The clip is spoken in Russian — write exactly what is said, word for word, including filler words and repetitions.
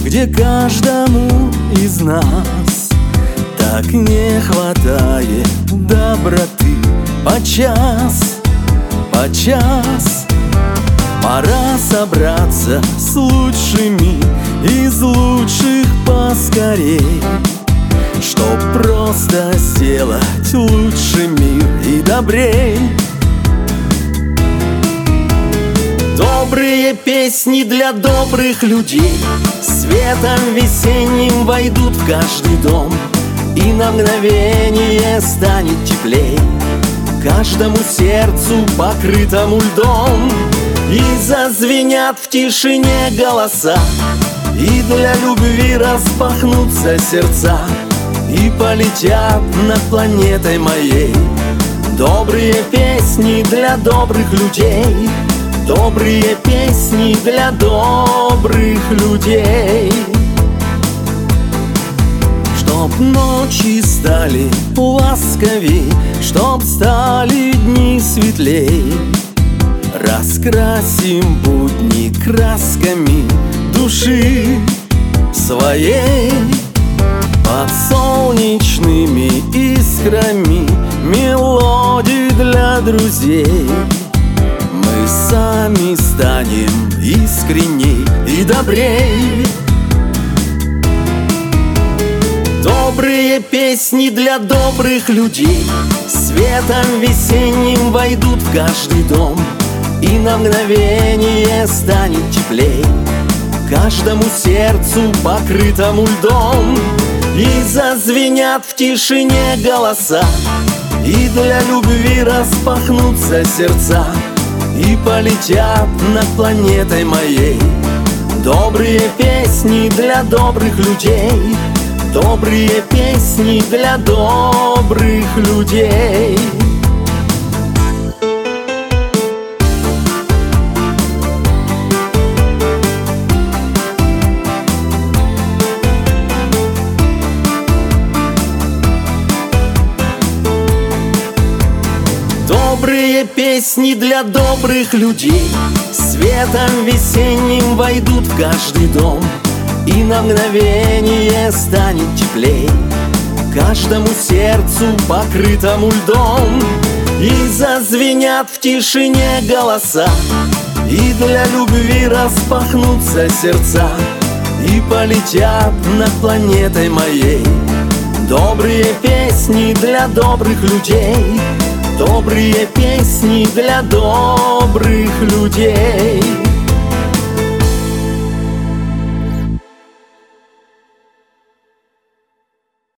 где каждому из нас так не хватает доброты. Подчас, подчас пора собраться с лучшими, из лучших поскорей, чтоб просто сделать лучше мир и добрей. Добрые песни для добрых людей светом весенним войдут в каждый дом, и на мгновение станет теплей каждому сердцу, покрытому льдом. И зазвенят в тишине голоса, и для любви распахнутся сердца, и полетят над планетой моей добрые песни для добрых людей, добрые песни для добрых людей. Чтоб ночи стали ласковей, чтоб стали дни светлей, раскрасим будни красками души своей. Под солнечными искрами мелодий для друзей мы сами станем искренней и добрей. Добрые песни для добрых людей светом весенним войдут в каждый дом, и на мгновение станет теплей каждому сердцу, покрытому льдом. И зазвенят в тишине голоса, и для любви распахнутся сердца, и полетят над планетой моей добрые песни для добрых людей, добрые песни для добрых людей. Добрые песни для добрых людей светом весенним войдут в каждый дом, и на мгновение станет теплей каждому сердцу, покрытому льдом. И зазвенят в тишине голоса, и для любви распахнутся сердца, и полетят над планетой моей добрые песни для добрых людей, добрые песни для добрых людей.